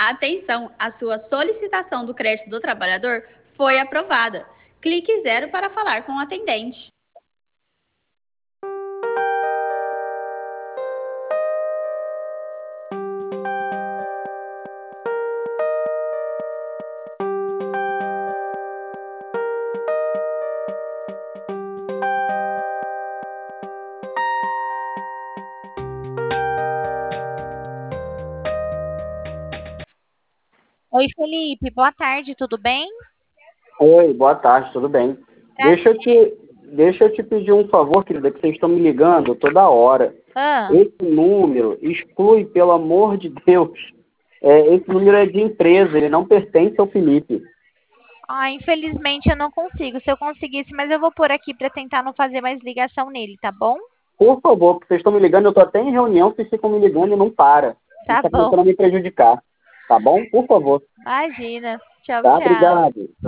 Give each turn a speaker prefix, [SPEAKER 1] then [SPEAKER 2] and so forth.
[SPEAKER 1] Atenção, a sua solicitação do crédito do trabalhador foi aprovada. Clique 0 para falar com o atendente.
[SPEAKER 2] Oi, Felipe, boa tarde, tudo bem?
[SPEAKER 3] Oi, boa tarde, tudo bem? Deixa eu te pedir um favor, querida, que vocês estão me ligando toda hora.
[SPEAKER 2] Ah,
[SPEAKER 3] Esse número exclui, pelo amor de Deus. Esse número é de empresa, ele não pertence ao Felipe.
[SPEAKER 2] infelizmente eu não consigo. Se eu conseguisse, mas eu vou pôr aqui para tentar não fazer mais ligação nele, tá bom?
[SPEAKER 3] Por favor, porque vocês estão me ligando, eu estou até em reunião, vocês ficam me ligando e não para. Isso
[SPEAKER 2] Tá
[SPEAKER 3] está
[SPEAKER 2] bom.
[SPEAKER 3] começando a me prejudicar. Tá bom? Por favor.
[SPEAKER 2] Imagina. Tchau,
[SPEAKER 3] Tá?
[SPEAKER 2] tchau.
[SPEAKER 3] Obrigado.